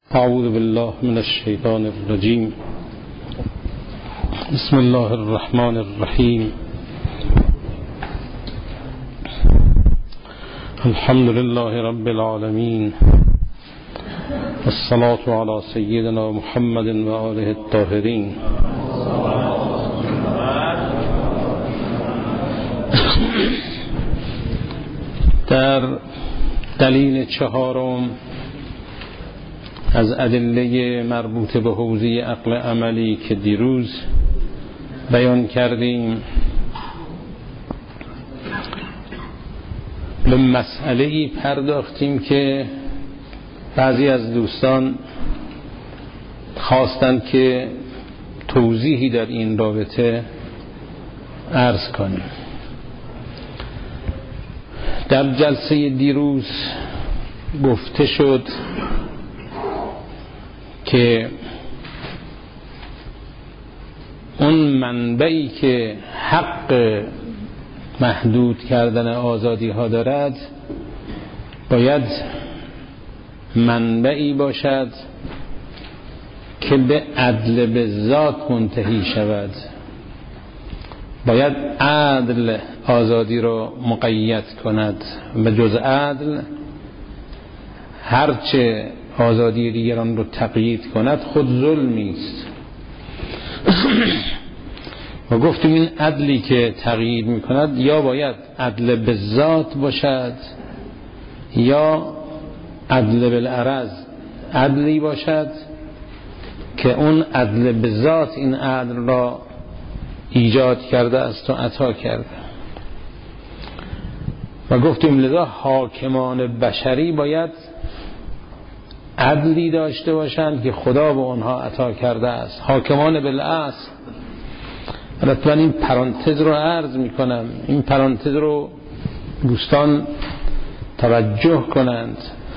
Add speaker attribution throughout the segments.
Speaker 1: اعوذ بالله من الشیطان الرجیم. بسم الله الرحمن الرحیم. الحمد لله رب العالمین، والصلاة علی سیدنا محمد و آله الطاهرین. در دلیل چهارم از ادله مربوط به حوزه عقل عملی که دیروز بیان کردیم، به مسئله‌ای پرداختیم که بعضی از دوستان خواستند که توضیحی در این رابطه عرض کنیم. در جلسه دیروز گفته شد که اون منبعی که حق محدود کردن آزادی ها دارد باید منبعی باشد که به عدل به ذات منتهی شود. باید عدل آزادی را مقید کند و جز عدل هرچه آزادی دیگران رو تقیید کند خود ظلمی است. و گفتیم این عدلی که تقیید می کند یا باید عدل به ذات باشد یا عدل بالعرض، عدلی باشد که اون عدل به ذات این عدل را ایجاد کرده است و عطا کرده. و گفتیم لذا حاکمان بشری باید عدلی داشته باشند که خدا به آنها عطا کرده است. حاکمان بالاصل، حتما این پرانتز رو عرض می کنم، این پرانتز رو دوستان توجه کنند.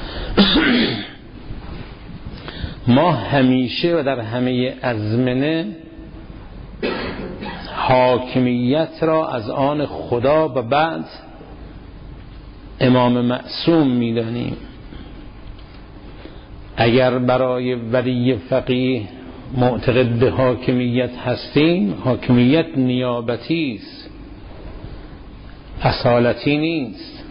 Speaker 1: ما همیشه و در همه ازمنه حاکمیت را از آن خدا و بعد امام معصوم می دانیم. اگر برای ولی فقیه معتقد به حاکمیت هستیم، حاکمیت نیابتی است، اصالتی نیست.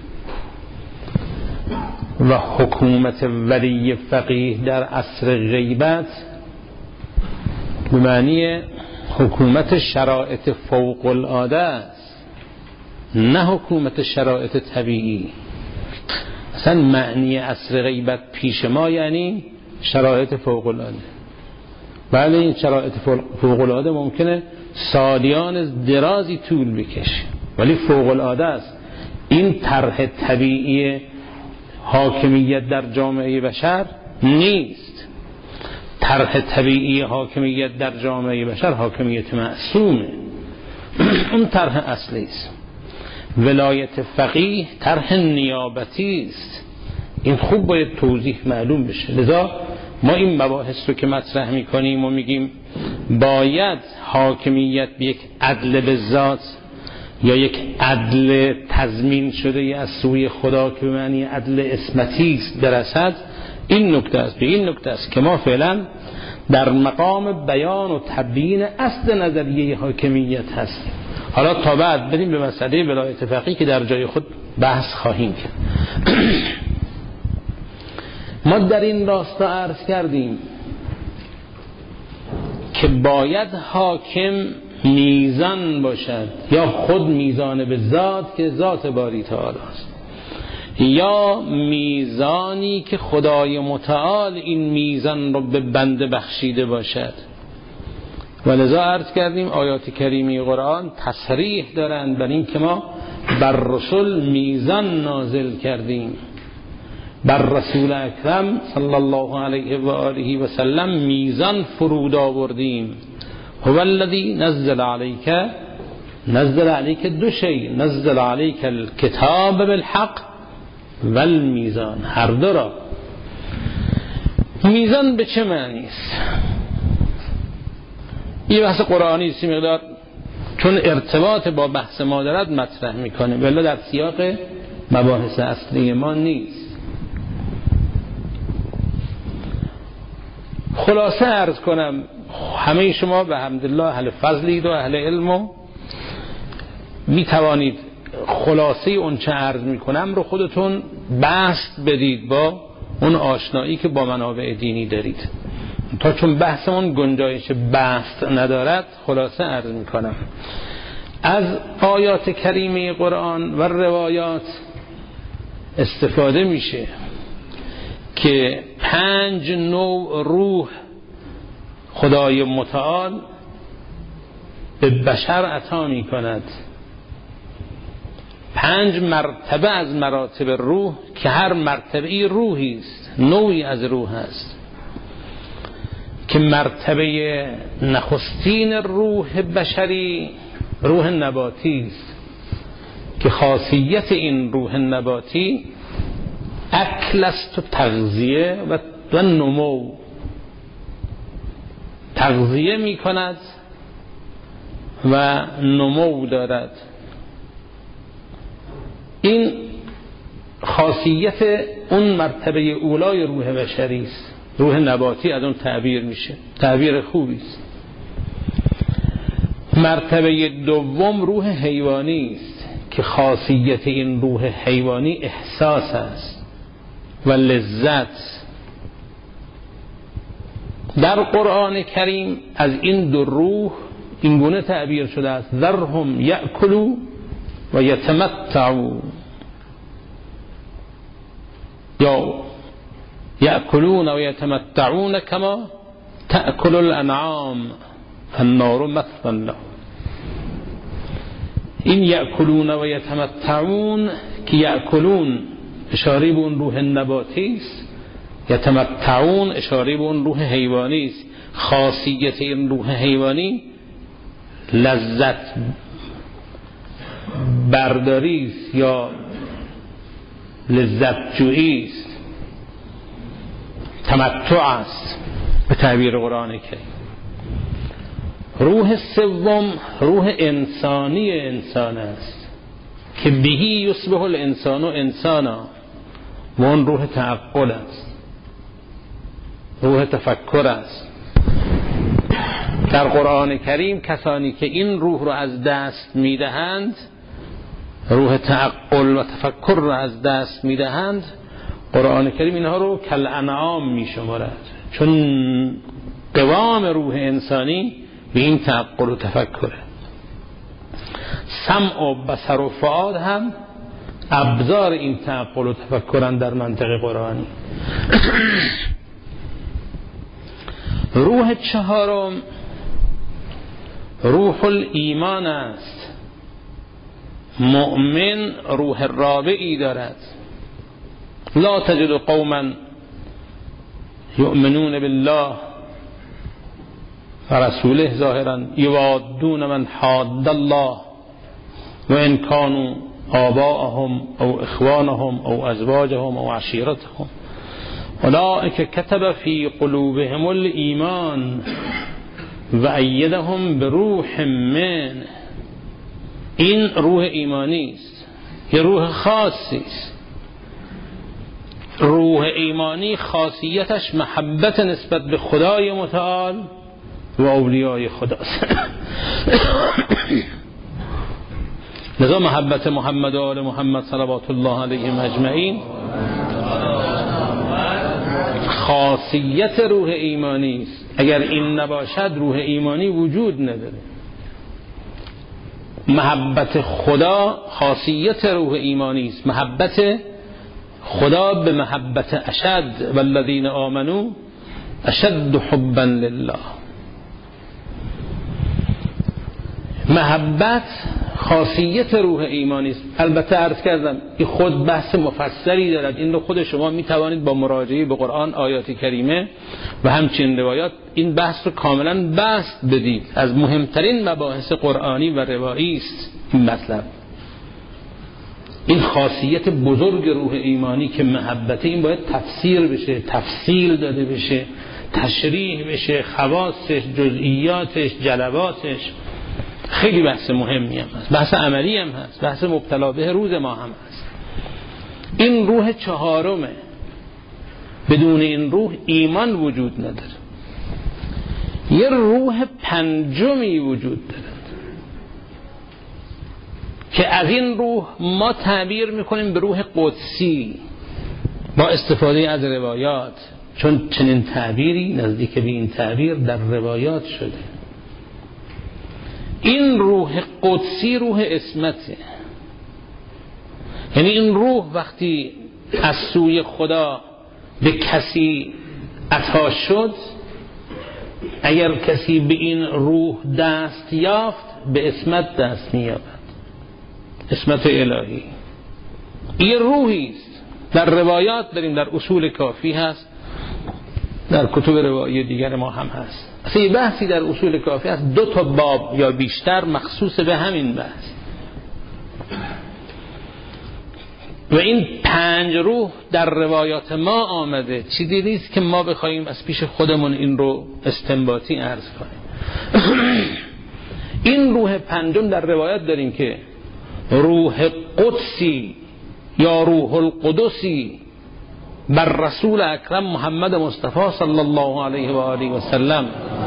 Speaker 1: و حکومت ولی فقیه در عصر غیبت به معنی حکومت شرایط فوق العاده است، نه حکومت شرایط طبیعی. اصلا معنی عصر غیبت پیش ما یعنی شرایط فوق العاده. بله، این شرایط فوق العاده ممکنه سالیان درازی طول بکشه ولی فوق العاده است. این طرح طبیعی حاکمیت در جامعه بشر نیست. طرح طبیعی حاکمیت در جامعه بشر حاکمیت معصومه، اون طرح اصلی است. ولایت فقیه طرح نیابتی است. این خوب باید توضیح معلوم بشه. لذا ما این مباحث رو که مطرح میکنیم و میگیم باید حاکمیت به یک عدل به ذات یا یک عدل تضمین شده از سوی خدا که به معنی عدل اسمتی است برسد، این نکته است. به این نکته است که ما فعلا در مقام بیان و تبیین اصل نظریه حاکمیت هستیم. حالا تا بعد بریم به مسئله ولایت فقیه که در جای خود بحث خواهیم کرد. ما در این راستا عرض کردیم که باید حاکم میزان باشد، یا خود میزان به ذات که ذات باری تعالی است، یا میزانی که خدای متعال این میزان رو به بنده بخشیده باشد. ولذا عرض کردیم آیات کریمی قرآن تصریح دارند بر این که ما بر رسول میزان نازل کردیم، بر رسول اکرم صلی الله علیه و آله و سلم میزان فرود آوردیم. هو الذی نزل علیک دو شی، نزل علیک الکتاب بالحق و المیزان، هر دو را. میزان به چه معنی است؟ این بحث قرآنی است، مقدار چون ارتباط با بحث ما دارد مطرح میکنه، ولی در سیاق و مباحث اصلی ما نیست. خلاصه عرض کنم، همه شما به حمدالله اهل فضلید و اهل علم و می توانید خلاصه اون چه عرض می کنم رو خودتون بسط بدید با اون آشنایی که با منابع دینی دارید. تا چون بحثمون گنجایش بسط ندارد خلاصه عرض می کنم. از آیات کریمه قرآن و روایات استفاده میشه که 5 نوع روح خدای متعال به بشر عطا می کند. 5 مرتبه از مراتب روح که هر مرتبه روحی است، نوعی از روح است، که مرتبه نخستین روح بشری روح نباتی است که خاصیت این روح نباتی اکل است و تغذیه و نمو. تغذیه می کند و نمو دارد. این خاصیت اون مرتبه اولای روح بشری است. روح نباتی از اون تعبیر میشه، تعبیر خوبی است. مرتبه دوم روح حیوانی است که خاصیت این روح حیوانی احساس است و لذت. در قرآن کریم از این 2 روح این گونه تعبیر شده است: ذرهم یأکلوا و یتمتعوا، یا یأکلون و یتمتعون کما تأکل الانعام فالنار مثوی لهم. این یأکلون و یتمتعون که یأکلون اشاره به اون روح نباتی است، یتمتعون اشاره به اون روح حیوانی است. خاصیت این روح حیوانی لذت برداری است یا لذت جویی است، تمتع است به تعبیر قرآن کریم. روح سوم روح انسانی انسان است که بهی یصبح الانسان انسانا، و اون روح تعقل است، روح تفکر است. در قرآن کریم کسانی که این روح رو از دست میدهند، روح تعقل و تفکر رو از دست میدهند، قرآن کریم اینها رو کالانعام میشمارد، چون قوام روح انسانی به این تعقل و تفکره. سمع و بصر و فؤاد هم ابزار این تعقل و تفکرن در منطق قرآنی. روح چهارم روح الایمان است. مؤمن روح رابعی دارد. لا تجد قوما یؤمنون بالله و رسوله ظاهرا یوادون من حاد الله و ان كانوا آباءهم او اخوانهم او ازواجهم او عشیرتهم اولئک کتب فی قلوبهم الایمان و ایدهم بروح من. این روح ایمانی است، یه روح خاصی است. روح ایمانی خاصیتش محبت نسبت به خدای متعال و اولیای خداست. لذا محبت محمد و آل محمد صلوات الله علیهم اجمعین خاصیت روح ایمانی است. اگر این نباشد روح ایمانی وجود نداره. محبت خدا خاصیت روح ایمانی است. محبت خدا به محبت اشد، والذین آمنوا اشد حبا لله. محبت خاصیت روح ایمانی است. البته عرض کردم این خود بحث مفصلی دارد، این رو خود شما می توانید با مراجعه به قرآن، آیات کریمه و همچنین روایات این بحث رو کاملا بسط بدید. از مهمترین مباحث قرآنی و روایی است این مطلب. این خاصیت بزرگ روح ایمانی که محبت، این باید تفسیر بشه، تفصیل داده بشه، تشریح بشه، خواصش، جزئیاتش، جلواتش. خیلی بحث مهمی هم هست، بحث عملی هم هست، بحث مبتلا به روز ما هم هست. این روح چهارمه. بدون این روح ایمان وجود نداره. یه روح پنجمی وجود داره که از این روح ما تعبیر میکنیم به روح قدسی با استفاده از روایات، چون چنین تعبیری نزدیک به این تعبیر در روایات شده. این روح قدسی روح عصمته، یعنی این روح وقتی از سوی خدا به کسی عطا شد، اگر کسی به این روح دست یافت به عصمت دست می‌یابد، عصمت الهی. این روحی است. در روایات داریم، در اصول کافی هست، در کتب روایی دیگر ما هم هست. اصلا یه بحثی در اصول کافی هست، 2 تا باب یا بیشتر مخصوص به همین بحث. و این 5 روح در روایات ما آمده، چیزی نیست که ما بخوایم از پیش خودمون این رو استنباطی عرض کنیم. این روح پنجم در روایات داریم که روح قدسی یا روح القدسی بر رسول اکرم محمد مصطفی صلی الله علیه و آله و سلم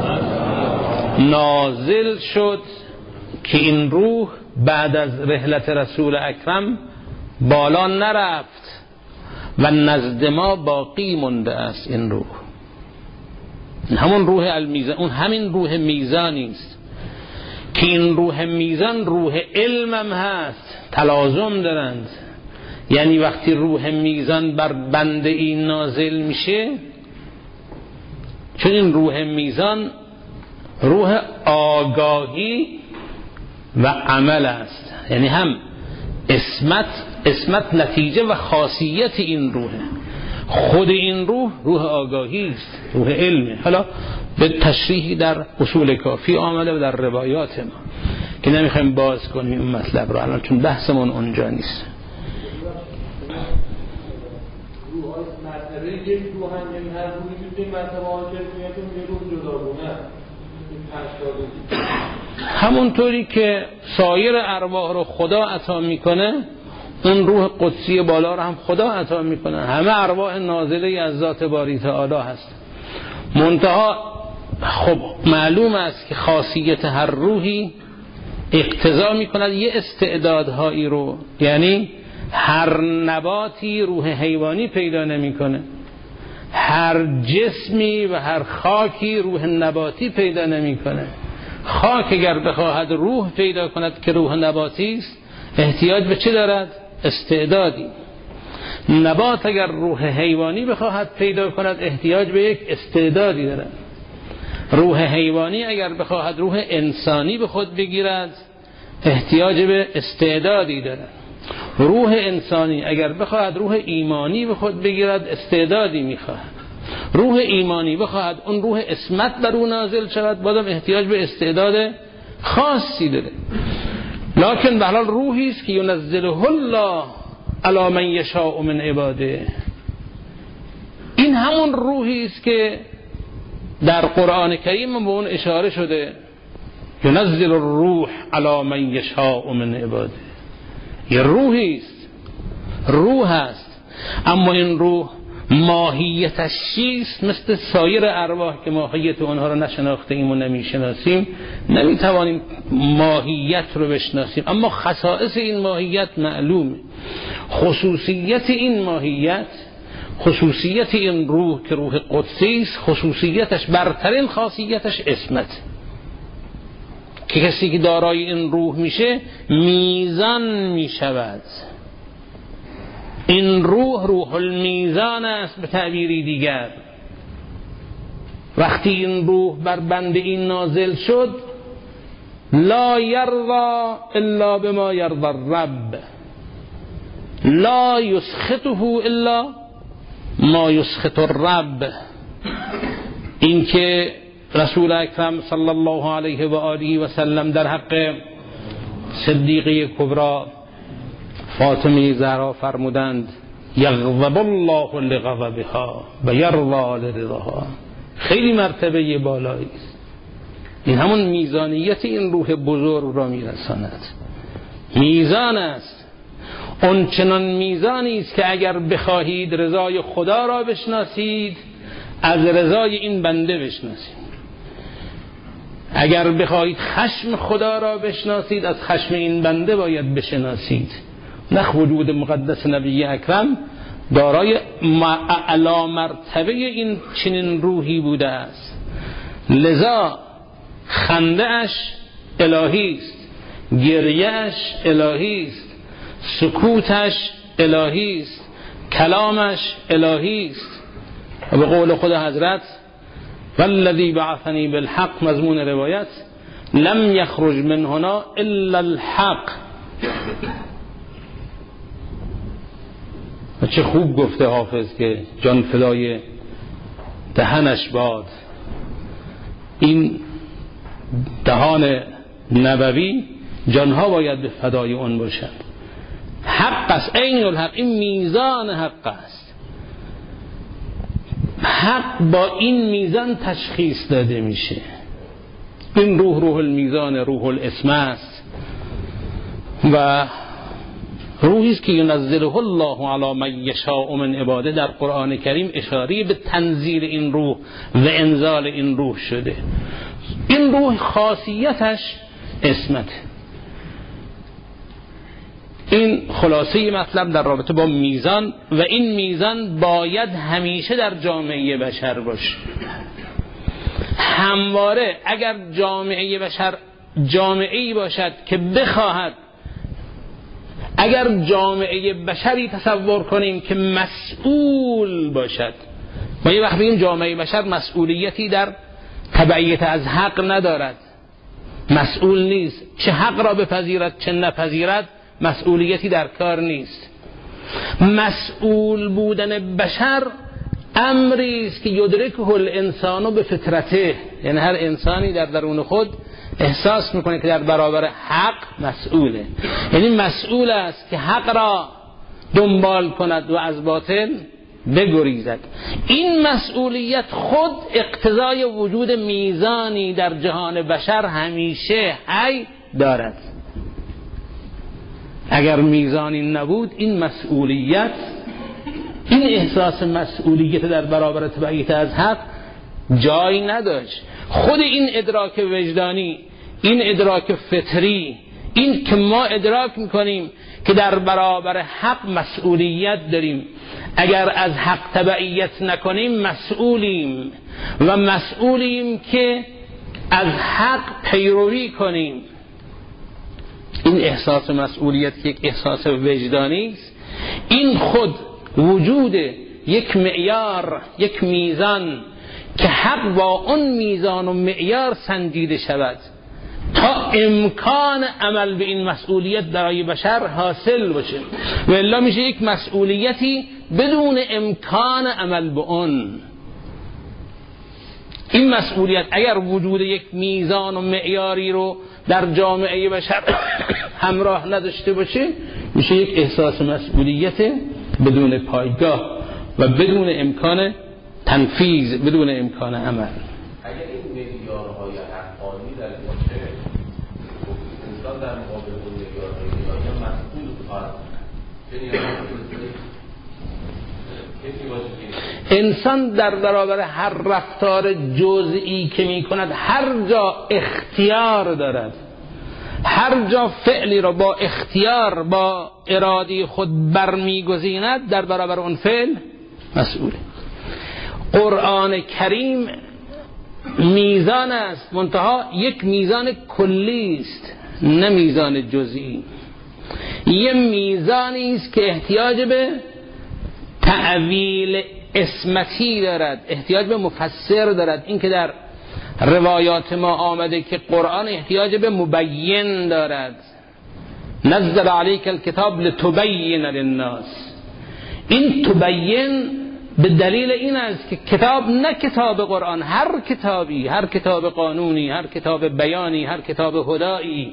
Speaker 1: نازل شد که این روح بعد از رحلت رسول اکرم بالا نرفت و نزد ما باقی مونده است. این روح همون روح المیزان، اون همین روح میزانی است که این روح میزان روح علمم هست، تلازم دارند. یعنی وقتی روح میزان بر بنده این نازل میشه، چون این روح میزان روح آگاهی و عمل است، یعنی هم اسمت نتیجه و خاصیت این روحه. خود این روح آگاهی است، روح علمه. حالا به تشریحی در اصول کافی آمده و در روایات ما که نمیخوایم باز کنیم این مطلب رو الان، چون بحثمون اونجا نیست.
Speaker 2: یک روح هم این هر روحی که این مرتبه حاکمیت یه روح جداگونه
Speaker 1: همونطوری که سایر ارواح رو خدا عطا میکنه، اون روح قدسی بالا رو هم خدا عطا میکنه. همه ارواح نازله از ذات باری تعالی هست. منتها خب معلوم است که خاصیت هر روحی اقتضا میکند یه استعدادهایی رو، یعنی هر نباتی روح حیوانی پیدا نمیکنه، هر جسمی و هر خاکی روح نباتی پیدا نمیکنه. خاک اگر بخواهد روح پیدا کند که روح نباتی است، احتیاج به چه دارد؟ استعدادی. نبات اگر روح حیوانی بخواهد پیدا کند، احتیاج به یک استعدادی دارد. روح حیوانی اگر بخواهد روح انسانی به خود بگیرد، احتیاج به استعدادی دارد. روح انسانی اگر بخواهد روح ایمانی به خود بگیرد، استعدادی میخواهد. روح ایمانی بخواهد اون روح عصمت بر او نازل شود، بازم احتیاج به استعداد خاصی داره. لکن به هر حال روحی است که ینزله الله علی من یشاء من عباده. این همون روحی است که در قرآن کریم به اون اشاره شده، ینزل الروح علی من یشاء من عباده. یه روحی است، روح است، اما این روح ماهیتش چیست؟ مثل سایر ارواح که ماهیت اونها رو نشناخته ایم و نمیشناسیم، نمیتوانیم ماهیت رو بشناسیم، اما خصائص این ماهیت معلومه. خصوصیت این ماهیت، خصوصیت این روح که روح قدسی است، خصوصیتش برترین خاصیتش عصمت، که کسی که دارای این روح میشه میزان میشود. این روح المیزان است به تعبیری دیگر. وقتی این روح بر بنده این نازل شد، لا یرضا الا بما یرضی الرب، لا یسخطه الا ما یسخط الرب. این که رسول اکرم صلی الله علیه و آله و سلم در حق صدیقه کبرا فاطمه زهرا فرمودند یغضب الله لغضبها و یرضی لرضاها. خیلی مرتبه بالایی است. این همون میزانیت این روح بزرگ را میرساند. میزان است، اون چنان میزانی است که اگر بخواهید رضای خدا را بشناسید، از رضای این بنده بشناسید. اگر بخواهید خشم خدا را بشناسید از خشم این بنده باید بشناسید. نخ وجود مقدس نبی اکرم دارای اعلی مرتبه این چنین روحی بوده است، لذا خنده اش الهی است، گریه اش الهی است، سکوتش الهی است، کلامش الهی است. و به قول خود حضرت والذی بعثنی بالحق، مضمون روایت لم یخرج من هنا الا الحق. و چه خوب گفته حافظ که جان فدای دهنش باد. این دهان نبوی جانها باید به فدای اون باشند. حق است، عین الحق، این میزان حق است. حق با این میزان تشخیص داده میشه. این روح روح المیزان، روح الاسم است و روحی است که ینزله الله علی من یشاء من عباده. در قرآن کریم اشاره به تنزیل این روح و انزال این روح شده. این روح خاصیتش اسمت. این خلاصه مطلب در رابطه با میزان، و این میزان باید همیشه در جامعه بشر باشه. همواره اگر جامعه بشر جامعه‌ای باشد که بخواهد، اگر جامعه بشری تصور کنیم که مسئول باشد، ما یه وقت بگیم جامعه بشر مسئولیتی در تبعیت از حق ندارد، مسئول نیست، چه حق را بپذیرد چه نپذیرد مسئولیتی در کار نیست. مسئول بودن بشر امری است که یدرکه الانسان به فطرته، یعنی هر انسانی در درون خود احساس میکنه که در برابر حق مسئوله، یعنی مسئول است که حق را دنبال کند و از باطل بگریزد. این مسئولیت خود اقتضای وجود میزانی در جهان بشر همیشه حی دارد. اگر میزانی نبود این مسئولیت، این احساس مسئولیت در برابر تبعیت از حق جایی نداشت. خود این ادراک وجدانی، این ادراک فطری، این که ما ادراک میکنیم که در برابر حق مسئولیت داریم، اگر از حق تبعیت نکنیم مسئولیم و مسئولیم که از حق پیروی کنیم. این احساس مسئولیت که یک احساس وجدانی است، این خود وجود یک معیار، یک میزان که حق با اون میزان و معیار سنجیده شود تا امکان عمل به این مسئولیت برای بشر حاصل باشه، و الا میشه یک مسئولیتی بدون امکان عمل به اون. این مسئولیت اگر وجود یک میزان و معیاری رو در جامعه بشر همراه نداشته باشه میشه یک احساس مسئولیت بدون پایگاه و بدون امکان تنفیذ، بدون امکان عمل.
Speaker 2: اگر این معیارهای حقانی در باشه، انسان در مقابل اون معیارهای مسئول خواهد.
Speaker 1: انسان در برابر هر رفتار جزئی که می کند هر جا اختیار دارد، هر جا فعلی را با اختیار با ارادی خود برمیگزیند در برابر اون فعل مسئوله. قرآن کریم میزان است، منتها یک میزان کلی است نه میزان جزئی. یه میزانی است که احتیاج به تعویل اسمتی دارد، احتیاج به مفسر دارد. این که در روایات ما آمده که قرآن احتیاج به مبین دارد، نزل علیک الکتاب لتبین للناس. این تبین به دلیل این است که کتاب، نه کتاب قرآن، هر کتابی، هر کتاب قانونی، هر کتاب بیانی، هر کتاب هدایی،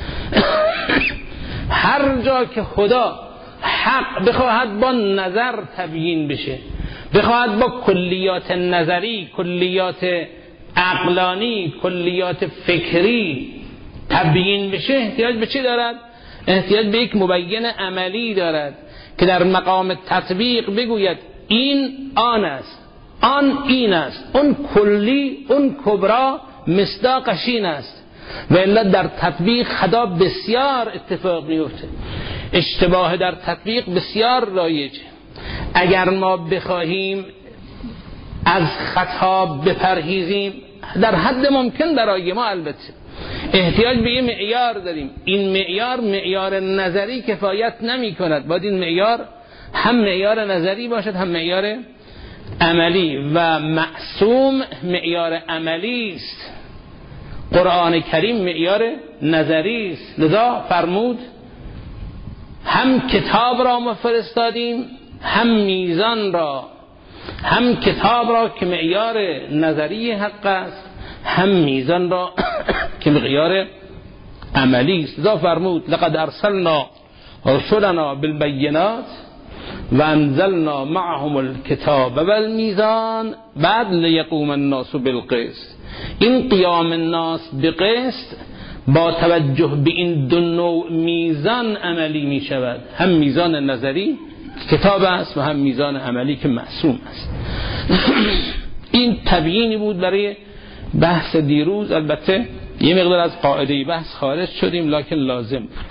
Speaker 1: هر جا که خدا حق بخواهد با نظر تبیین بشه، بخواهد با کلیات نظری، کلیات عقلانی، کلیات فکری تبیین بشه، احتیاج به چی دارد؟ احتیاج به یک مبین عملی دارد که در مقام تطبیق بگوید این آن است، آن این است، اون کلی، اون کبرا مصداقش این است و الا در تطبیق خطا بسیار اتفاق میفته. اشتباه در تطبیق بسیار رایجه. اگر ما بخواهیم از خطا بپرهیزیم در حد ممکن برای ما البته احتیاج به یه معیار داریم. این معیار نظری کفایت نمی کند، باید این معیار هم معیار نظری باشد هم معیار عملی و معصوم معیار عملی است. قرآن کریم معیار نظری است. لذا فرمود هم کتاب را ما فرستادیم هم میزان را، هم کتاب را که معیار نظری حق است هم میزان را که معیار عملی است. لذا فرمود لقد ارسلنا رسلنا بالبینات و انزلنا معهم الکتاب والمیزان بعد لیقوم الناس بالقسط. این قیام الناس بقسط با توجه به این دو نوع میزان عملی می شود، هم میزان نظری کتاب است و هم میزان عملی که معصوم است. این تبیینی بود برای بحث دیروز. البته یه مقدار از قاعده بحث خارج شدیم لکن لازم بود.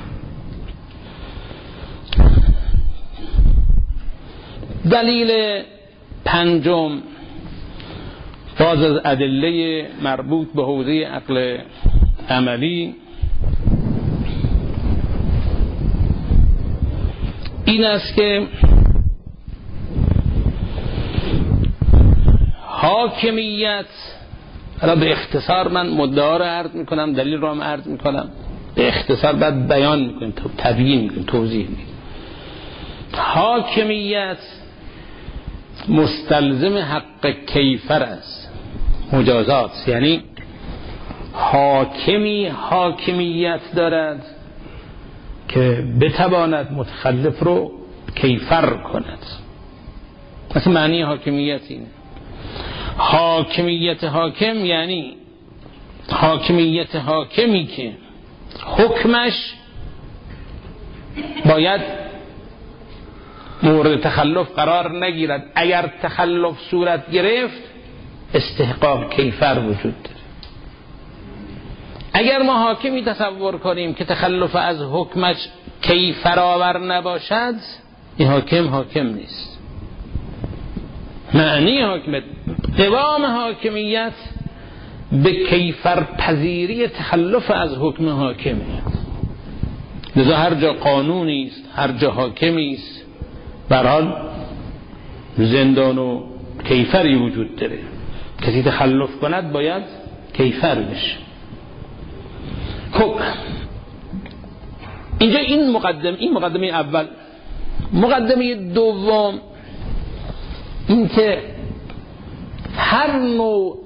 Speaker 1: دلیل پنجم باز از ادله مربوط به حوزه عقل عملی این است که حاکمیت، حالا به اختصار من مدعا را عرض میکنم، دلیل را هم عرض میکنم، به اختصار بعد بیان میکنیم، تبیین میکنیم، توضیح میکنیم. حاکمیت مستلزم حق کیفر است، مجازات، یعنی حاکمی حاکمیت دارد که بتواند متخلف رو کیفر کند. مثل معنی حاکمیت اینه. حاکمیت حاکم یعنی حاکمیت حاکمی که حکمش باید مورد تخلف قرار نگیرد. اگر تخلف صورت گرفت استحقاق کیفر وجود داره. اگر ما حاکمی تصور کنیم که تخلف از حکمش کیفر آور نباشد، این حاکم نیست. معنی حاکمیت، قوام حاکمیت به کیفر پذیری تخلف از حکم حاکمی. لذا هر جا قانونی است، هر جا حاکمی است، به هر حال زندان و کیفری وجود داره. کسی تخلف کند باید کیفر بشه. خب اینجا این مقدمه اول. مقدمه دوم این که هر نوع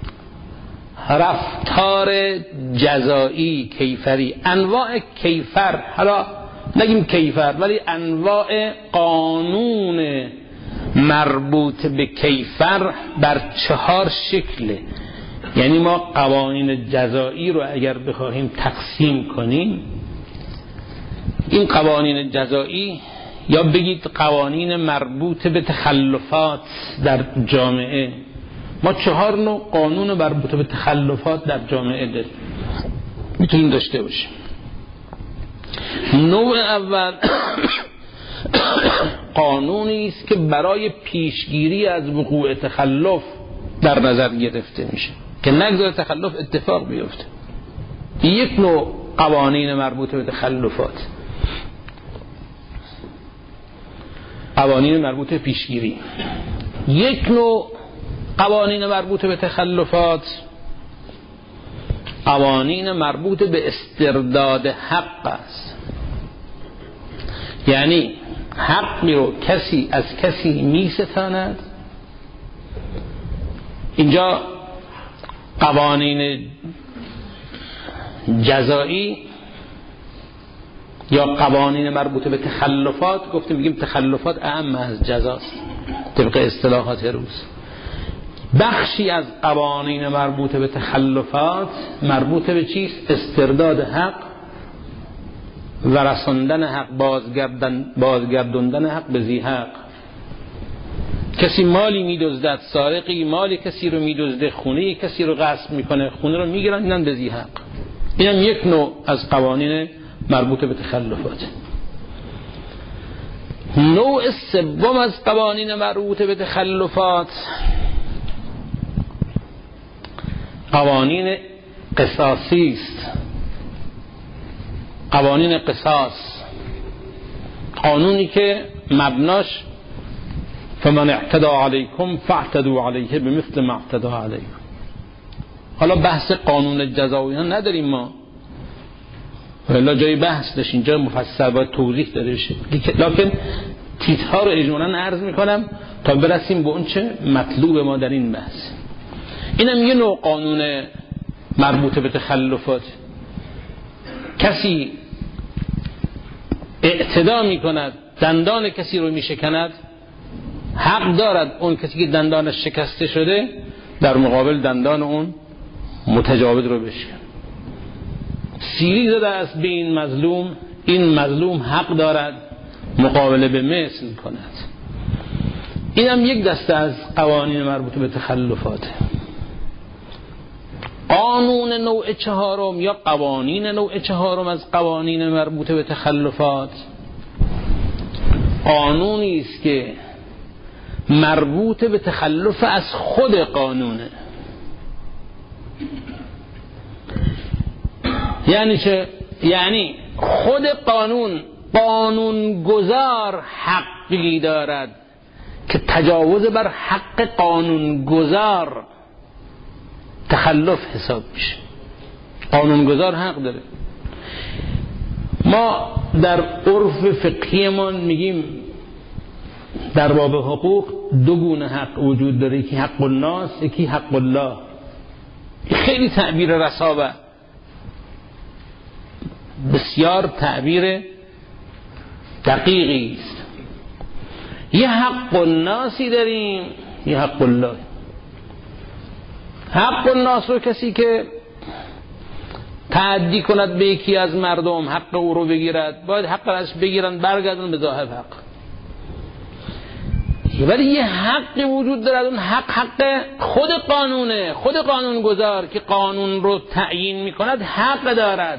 Speaker 1: رفتار جزایی کیفری، انواع کیفر، حالا نگیم کیفر ولی انواع قانون مربوط به کیفر بر 4 شکله. یعنی ما قوانین جزایی رو اگر بخواهیم تقسیم کنیم، این قوانین جزایی یا بگید قوانین مربوط به تخلفات در جامعه، ما 4 نوع قانون مربوط به تخلفات در جامعه داریم، میتونیم داشته باشیم. نوع اول قانونی است که برای پیشگیری از وقوع تخلف در نظر گرفته میشه که نگذار تخلف اتفاق بیفته. یک نوع قوانین مربوط به تخلفات، قوانین مربوط به پیشگیری. یک نوع قوانین مربوط به تخلفات، قوانین مربوط به استرداد حق است. یعنی حقی رو کسی از کسی می ستاند. اینجا قوانین جزایی یا قوانین مربوط به تخلفات، گفتیم میگیم تخلفات اعم از جزاست طبق اصطلاحات روز. بخشی از قوانین مربوط به تخلفات مربوط به چیست؟ استرداد حق و رساندن حق، بازگردوندن حق به ذی حق. کسی مالی میدزدد، سارقی مالی کسی رو میدزده، خونه کسی رو غصب میکنه، خونه رو میگیرن، اینم به ذی حق. اینم یک نوع از قوانین مربوط به تخلفات. نوع سوم از قوانین مربوط به تخلفات قوانین قصاصی است. قوانین قصاص، قانونی که مبناش فمن اعتدى علیکم فاعتدوا علیه بمثل ما اعتدى علیکم. حالا بحث قانون جزایی ها نداریم ما، ولی جای بحث داشت، اینجا مفصل باید توضیح داده بشه، لکن تیترها رو اجمالاً عرض میکنم تا برسیم به اون چه مطلوب ما در این بحث. اینم یه نوع قانون مربوط به تخلفات. کسی اعتدا میکند، دندان کسی رو میشکند، حق دارد اون کسی که دندانش شکسته شده در مقابل دندان اون متجاوز رو بشکن. سیلی زده است به این مظلوم، این مظلوم حق دارد مقابله به مثل کند. اینم یک دسته از قوانین مربوط به تخلفات. قانون نوع چهارم یا قوانین نوع چهارم از قوانین مربوط به تخلفات قانونی است که مربوط به تخلف از خود قانونه. یعنی چه؟ یعنی خود قانونگذار حقی دارد که تجاوز بر حق قانونگذار تخلف حساب میشه. قانونگذار حق داره. ما در عرف فقهیمان میگیم در باب حقوق دو گونه حق وجود داره، یکی حق الناس، یکی حق الله. خیلی تعبیر رسابه، بسیار تعبیر دقیقی است. یه حق الناسی داریم، یه حق الله. حق الناس رو کسی که تعدی کند به یکی از مردم، حق او رو بگیرد، باید حق ازش بگیرن، برگردن به صاحب حق. ولی یه حقی وجود دارد، اون حق خود قانونه، خود قانونگذار که قانون رو تعیین میکند حق دارد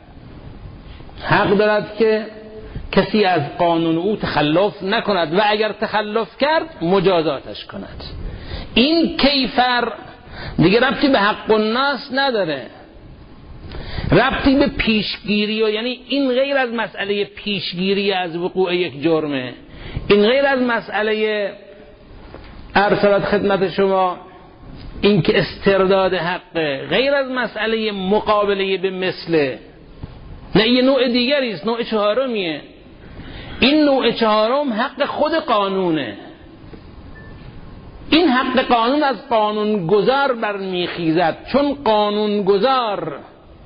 Speaker 1: که کسی از قانون او تخلف نکند و اگر تخلف کرد مجازاتش کند. این کیفر دیگه ربطی به حق الناس نداره، ربطی به پیشگیری و یعنی این غیر از مسئله پیشگیری از وقوع یک جرمه، این غیر از مسئله ارسالت خدمت شما این که استرداد حقه، غیر از مسئله مقابله به مثله، نه یه نوع دیگری است، نوع چهارمیه. این نوع چهارم حق خود قانونه. این حق قانون از قانونگذار برمیخیزد، چون قانونگذار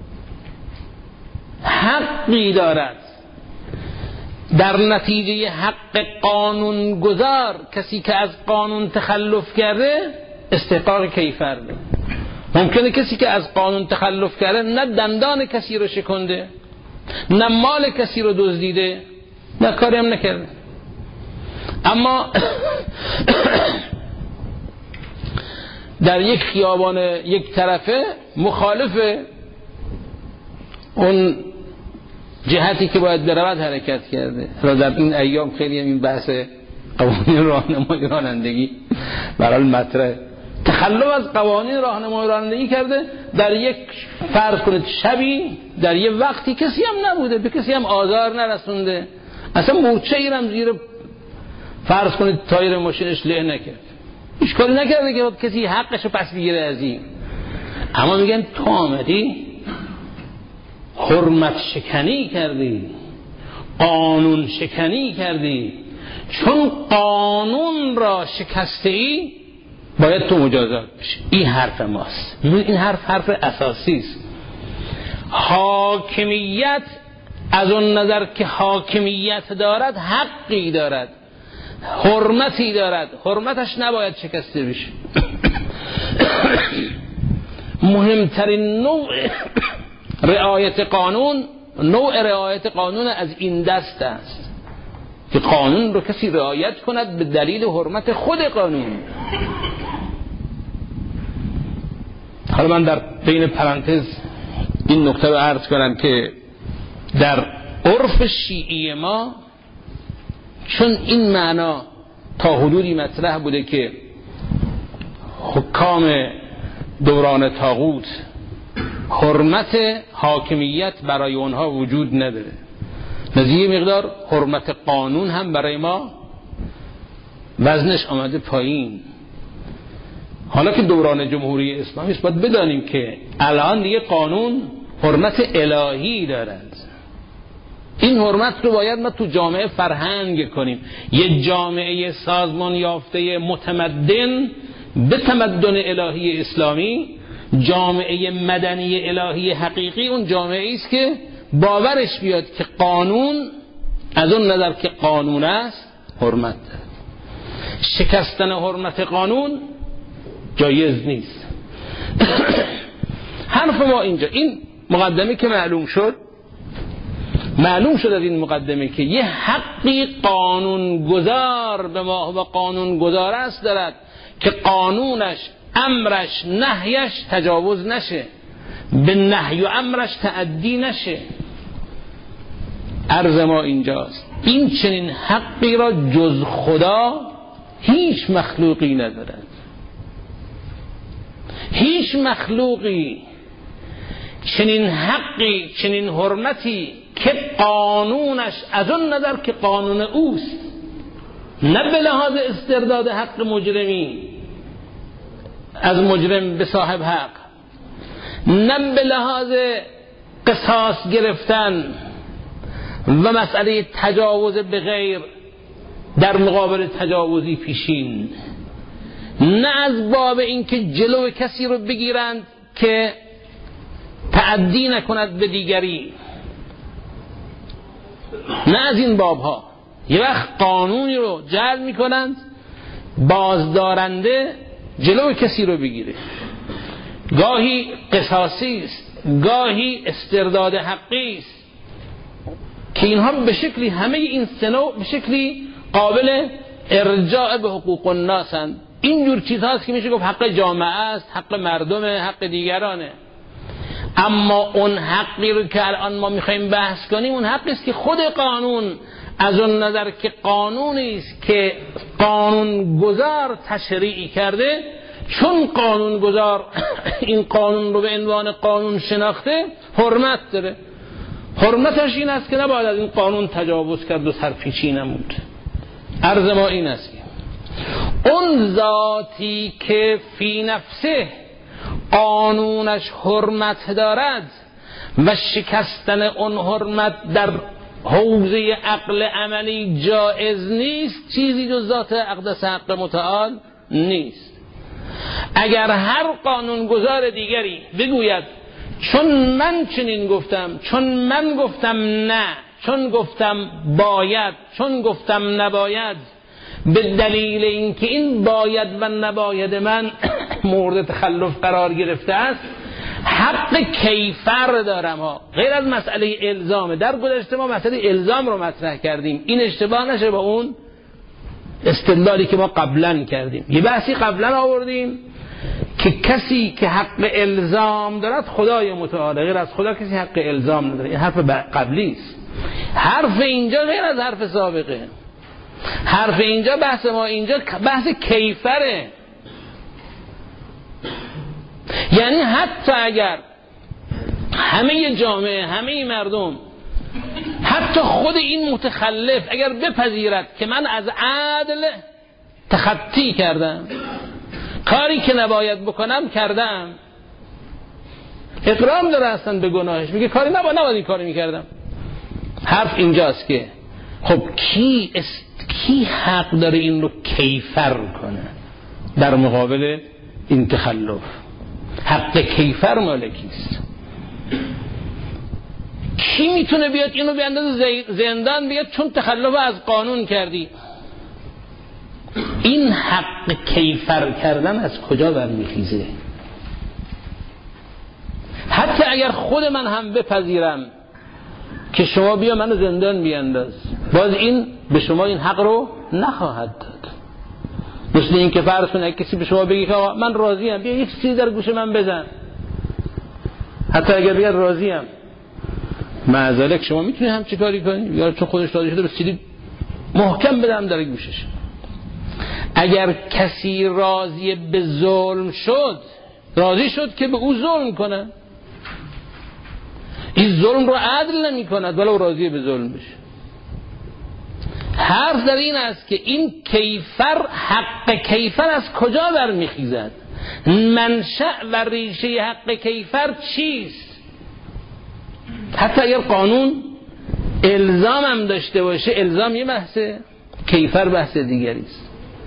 Speaker 1: حقی دارد در نتیجه حق قانونگذار کسی که از قانون تخلف کرده استحقاق کیفر ده. ممکنه کسی که از قانون تخلف کرده نه دندان کسی رو شکنده، نه مال کسی رو دزدیده، نه کاری هم نکرده، اما در یک خیابان یک طرفه مخالف اون جهتی که باید برود حرکت کرده. در این ایام خیلی هم این بحث قوانین راهنمایی رانندگی برای مطرح، تخلف از قوانین راهنمایی رانندگی کرده در یک فرض کنید شبی در یک وقتی کسی هم نبوده، به کسی هم آزار نرسونده، اصلا مورچه ای هم زیر فرض کنید تایر ماشینش له نکرد، هیچ کاری نکرده که کسی حقشو پس بگیره از این. اما میگن تو آمدی حرمت شکنی کردی، قانون شکنی کردی، چون قانون را شکسته ای باید تو مجازات بشی. این حرف ماست. این حرف اساسی است. حاکمیت از اون نظر که حاکمیت دارد حقی دارد، حرمتی دارد، حرمتش نباید شکسته بشه. مهمترین نوع رعایت قانون، نوع رعایت قانون از این دست است. که قانون رو کسی رعایت کند به دلیل حرمت خود قانون. حالا من در بین پرانتز این نکته رو عرض کنم که در عرف شیعی ما چون این معنا تا حدودی مطرح بوده که حکام دوران طاغوت حرمت حاکمیت برای اونها وجود نداره، نظیر مقدار حرمت قانون هم برای ما وزنش آمده پایین. حالا که دوران جمهوری اسلامی است باید بدانیم که الان دیگه قانون حرمت الهی دارد. این حرمت رو باید ما تو جامعه فرهنگ کنیم. یه جامعه سازمان یافته متمدن به تمدن الهی اسلامی، جامعه مدنی الهی حقیقی، اون جامعه است که باورش بیاد که قانون از اون نظر که قانون است حرمت دارد. شکستن حرمت قانون جایز نیست. حرف ما اینجا این مقدمه که معلوم شد از این مقدمه که یه حقی قانون گذار به ما و قانون گذار است دارد که قانونش، امرش، نهیش تجاوز نشه، به نهی و امرش تعدی نشه. عرض ما اینجاست این چنین حقی را جز خدا هیچ مخلوقی ندارد. هیچ مخلوقی چنین حقی، چنین حرمتی که قانونش از اون نظر که قانون اوست، نه به لحاظ استرداد حق مجرمی از مجرم به صاحب حق، نه به لحاظ قصاص گرفتن و مسئله تجاوز به غیر در مقابل تجاوزی پیشین، نه از باب اینکه جلو کسی رو بگیرند که تعدی نکند به دیگری، نه از این بابها. یه وقت قانونی رو جعل میکنند بازدارنده جلو کسی رو بگیره، گاهی قصاصی است، گاهی استرداد حقی است که اینها به شکلی همه این سنو به شکلی قابل ارجاع به حقوق الناس هستند. اینجور چیزهاست که میشه گفت حق جامعه است، حق مردمه، حق دیگرانه. اما اون حقی رو که الان ما میخوایم بحث کنیم اون حقی است که خود قانون از اون نظر که قانونی است که قانون گذار تشریع کرده، چون قانون گذار این قانون رو به عنوان قانون شناخته، حرمت داره. حرمتش این است که نباید از این قانون تجاوز کرد و سرپیچی نمود. عرض ما این است اون ذاتی که فی نفسه قانونش حرمت دارد و شکستن اون حرمت در حوزه عقل عملی جایز نیست، چیزی جز ذات اقدس حق متعال نیست. اگر هر قانونگذار دیگری بگوید چون من چنین گفتم، چون من گفتم نه، چون گفتم باید، چون گفتم نباید، به دلیل اینکه این باید و نباید من مورد تخلف قرار گرفته است، حق کیفر دارم ها، غیر از مسئله الزامه. در گذشته ما مسئله الزام رو مطرح کردیم، این اشتباه نشه با اون استدلالی که ما قبلا کردیم. یه بحثی قبلا آوردیم که کسی که حق الزام دارد خدای متعال، غیر از خدا کسی حق الزام نداره. این حرف قبلی است. حرف اینجا غیر از حرف سابقه. حرف اینجا، بحث ما اینجا بحث کیفره. یعنی حتی اگر همه جامعه، همه مردم، حتی خود این متخلف اگر بپذیرد که من از عدل تخطی کردم، کاری که نباید بکنم کردم، اقرار داره اصلا به گناهش، میگه کاری نباید این کاری میکردم. حرف اینجاست که خب کی حق داره این رو کیفر کنه در مقابل این تخلف؟ حق کیفر مالکیست. کی میتونه بیاد اینو بیاندازه زندان بیاد چون تخلف از قانون کردی؟ این حق کیفر کردن از کجا برمیخیزه؟ حتی اگر خود من هم بپذیرم که شما بیا منو زندان بیانداز، باز این به شما این حق رو نخواهد داد. مثل این که فرض کنید کسی به شما بگه آقا من راضیم، بیا یک چیزی در گوش من بزن، حتی اگر بگه راضیم، معذالک شما میتونید هم چی کاری کنید؟ یا چون خودش راضی شده به سیلی محکم بدم در گوشش. اگر کسی راضی به ظلم شد، راضی شد که به او ظلم کنه، این ظلم رو عدل نمی کند ولو راضی به ظلم بشه. حرف در این است که این کیفر، حق کیفر از کجا برمیخیزد؟ منشأ و ریشه حق کیفر چیست؟ حتی اگر قانون الزام هم داشته باشه، الزام یه بحثه، کیفر بحث دیگری است.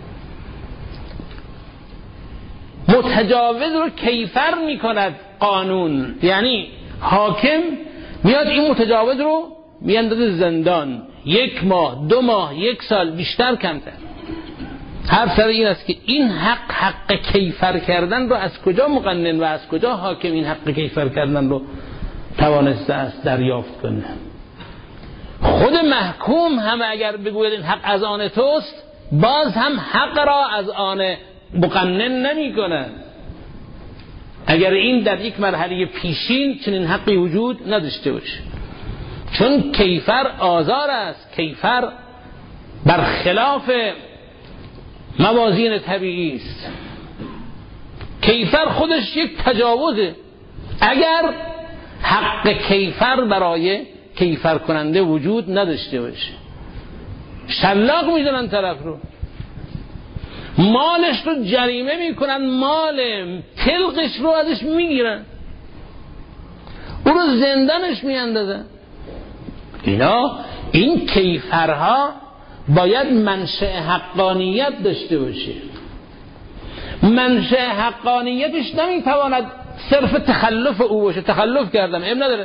Speaker 1: متجاوز رو کیفر میکند قانون، یعنی حاکم میاد این متجاوز رو میاندازه زندان، 1 ماه 2 ماه 1 سال، بیشتر کمتر. هر سر این است که این حق کیفر کردن رو از کجا مقنن و از کجا حاکم این حق کیفر کردن رو توانسته است دریافت کنه. خود محکوم هم اگر بگوید این حق از آن توست، باز هم حق را از آن مقنن نمی کنه. اگر این در یک مرحله پیشین چنین حقی وجود نداشته باشه، چون کیفر آزار است، کیفر برخلاف موازین طبیعی است، کیفر خودش یک تجاوزه. اگر حق کیفر برای کیفر کننده وجود نداشته باشه، شلاق میزنن طرف رو، مالش رو جریمه میکنن، مال تلقش رو ازش میگیرن، او رو زندانش میاندازن. این کیفرها باید منشأ حقانیت داشته باشه. منشأ حقانیتش نمیتواند صرف تخلف او باشه. تخلف کردم ام نداره،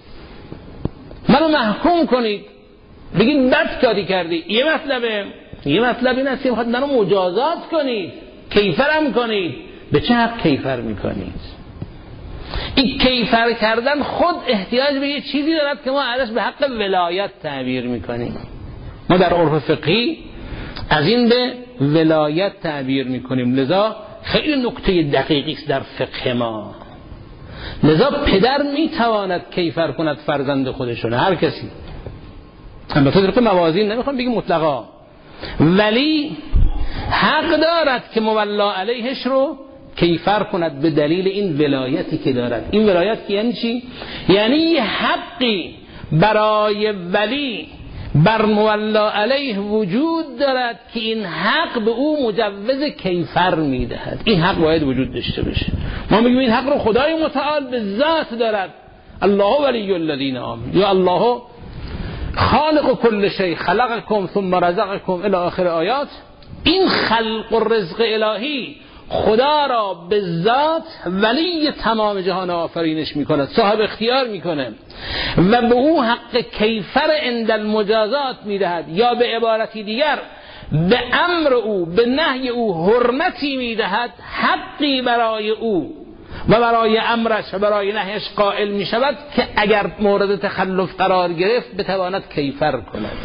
Speaker 1: منو محکوم کنید، بگید بد کاری کردی، یه مطلب این است که میخواد منو مجازات کنید، کیفرم کنید. به چه حق کیفر میکنید؟ این کیفر کردن خود احتیاج به یه چیزی دارد که ما ازش به حق ولایت تعبیر میکنیم. ما در عرف فقهی از این به ولایت تعبیر میکنیم، لذا خیلی نکته دقیقی است در فقه ما. لذا پدر میتواند کیفر کند فرزند خودشون، هر کسی، البته در موازین نمیخوام بگیم مطلقا، ولی حق دارد که مولا علیهش رو کیفر کند به دلیل این ولایتی که دارد. این ولایت که یعنی چی؟ یعنی یه حقی برای ولی بر مولا علیه وجود دارد که این حق به او مجوز کیفر میدهد. این حق باید وجود داشته باشه. ما میگیم این حق رو خدای متعال به ذات دارد، الله ولی الذین آمنوا، یا الله خالق کل شیء خلقکم ثم رزقکم الی آخر آیات. این خلق و رزق الهی خدا را به ذات ولی تمام جهان آفرینش میکند، صاحب اختیار میکنه و به او حق کیفر عند المجازات میدهد، یا به عبارتی دیگر به امر او، به نهی او حرمتی میدهد، حقی برای او و برای امرش و برای نهیش قائل میشود که اگر مورد تخلف قرار گرفت بتواند کیفر کند.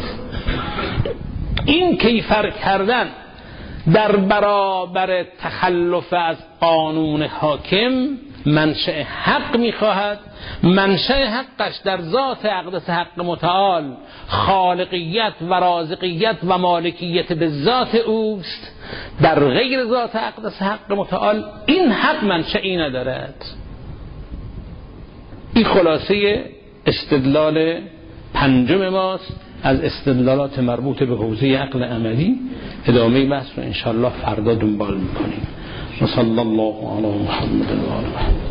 Speaker 1: این کیفر کردن در برابر تخلف از قانون حاکم منشأ حق میخواهد. منشأ حقش در ذات اقدس حق متعال خالقیت و رازقیت و مالکیت به ذات اوست. در غیر ذات اقدس حق متعال این حق منشأی ندارد. این خلاصه استدلال پنجم ماست از استدلالات مربوط به حوزه عقل عملی. ادامه بحث رو انشاءالله فردا دنبال میکنیم. صلی الله علی محمد و آله.